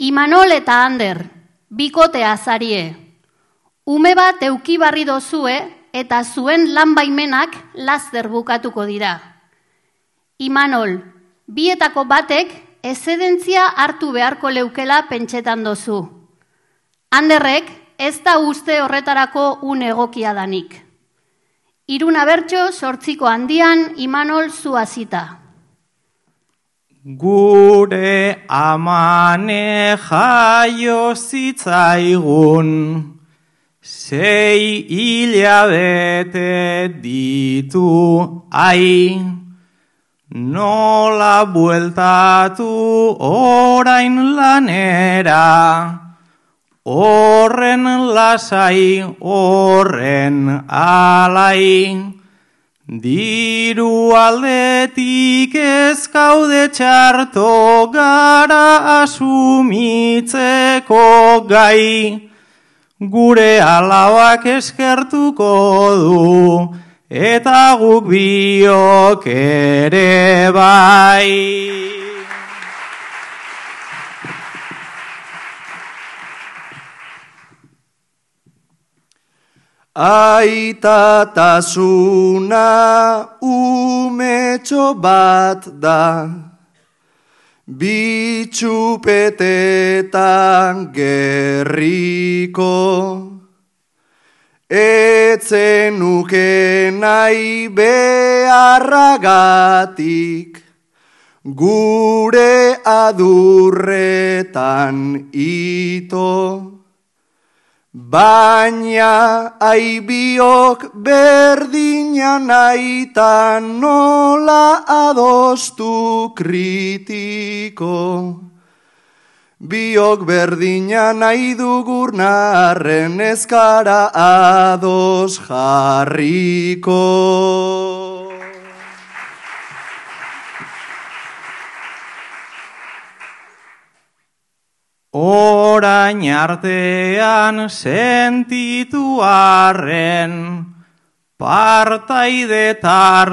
Imanol eta Ander, bikotea zarie. Ume bat eukibarri dozue eta zuen lan baimenak laster bukatuko dira. Imanol, bietako batek ezedentzia hartu beharko leukela pentsetan dozu. Anderrek ez da uste horretarako une egokia danik. 3 abertxo 8 handian Imanol zuazita. Gure amane jaio zitzaigun, 6 hilabete ditu ai, nola bueltatu orain lanera, horren lasai, horren alai, diru aldetik ez gaude txarto gara asumitzeko gai, gure alabak eskertuko du, eta guk biok ere bai. Aitatasuna umetxo bat da, bitxupetetan gerriko, etzen nuke nahi beharragatik, gure adurretan ito. Baina aibiok berdina nahitan nola adostu kritiko. Biok berdina nahi dugurnarren ezkara ados jarriko. Orain artean sentitu arren, partaide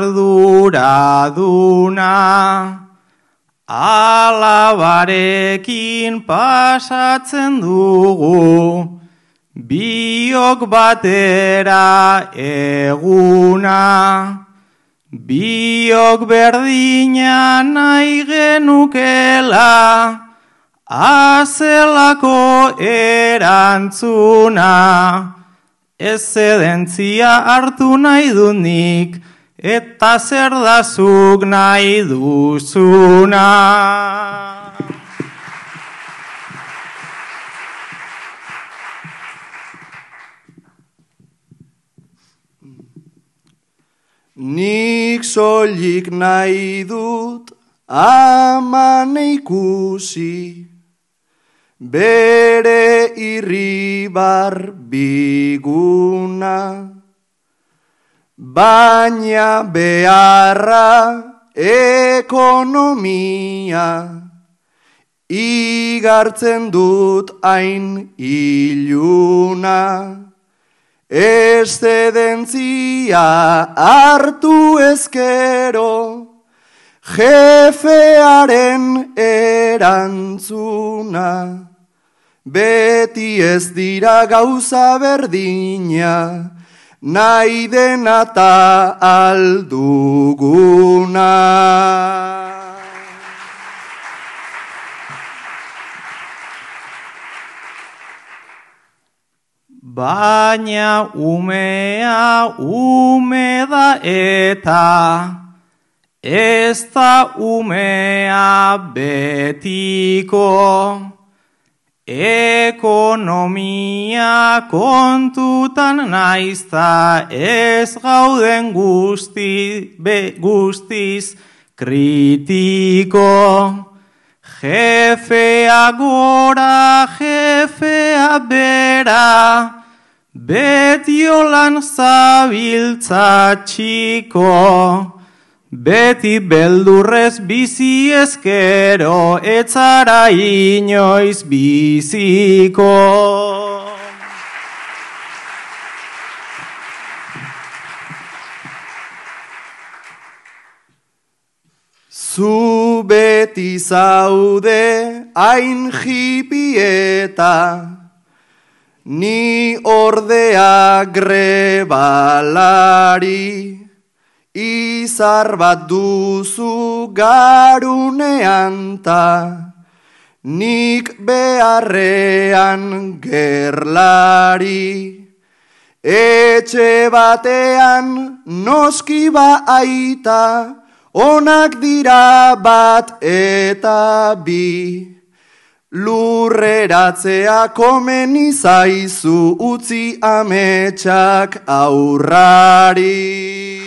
tarduraduna, alabarekin pasatzen dugu, biok batera eguna, biok berdina nahi genukela, azelako erantzuna, ezedentzia hartu nahi dut nik, eta zer da zuk nahi duzuna. Nik soilik nahi dut amane ikusi, bere irribar biguna, baina beharra ekonomia, igartzen dut hain iluna, eszedentzia hartu ezkero, jefearen erantzuna, beti ez dira gauza berdina, nahi dena ta alduguna. Baina umea ume da eta ez da umea betiko, ekonomia kontutan naizta ez gauden guztiz kritiko. Jefea gora, jefea bera, beti olan zabiltza txiko. Beti beldurrez bizi ezkero, etzara inoiz biziko. Zu beti zaude hain jipieta, ni ordea grebalari, izar bat duzu garunean ta, nik beharrean gerlari. Etxe batean noski ba aita, onak dira bat eta bi. Lurreratzea komeni zaizu utzi ametsak aurrari.